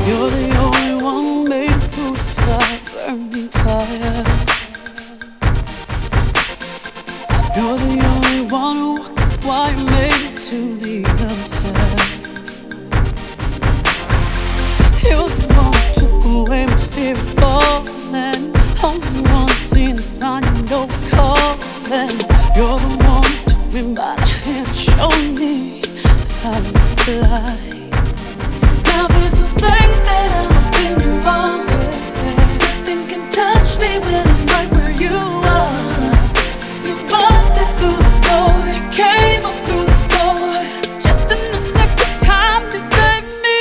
You're the only one made through the fire, burning fire. You're the only one who walked the wire, made it to the other side. You're the one who took away my fear of falling. Only one who's seen the sign, you know we're calling. You're the one who took me by the hand, showed me how to fly. Now feels the same that I'm up in your arms. Nothing can touch me when I'm right where you are. You busted through the door, you came up through the floor, just in the nick of time to save me.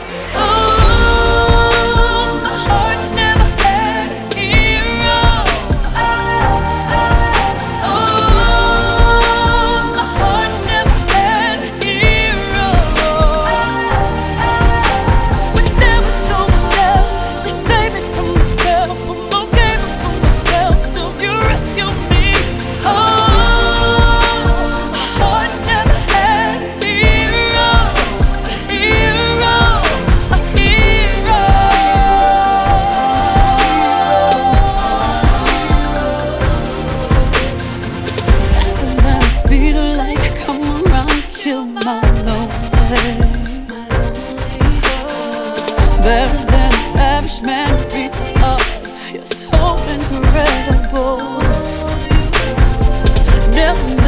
Oh, my heart never had a hero. Oh, my heart never had a hero. When there was no one else, you saved me from myself, almost gave up on myself till you rescued me. Oh, my heart never had a hero, a hero, a hero. Faster than the speed of light, come around, kill my lonely. Better than an average man, beat the odds. You're so incredible. Never